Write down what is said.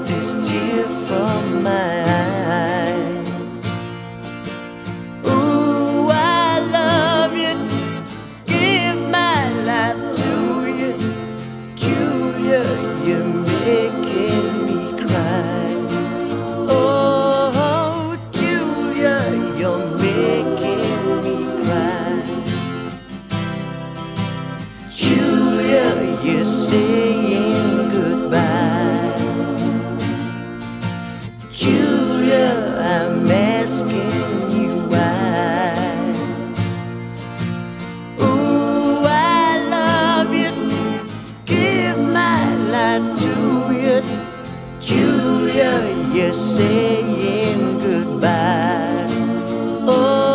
this tear from my eye. Ooh, I love you, give my life to you, Julia, you're making me cry. Oh, Julia, you're making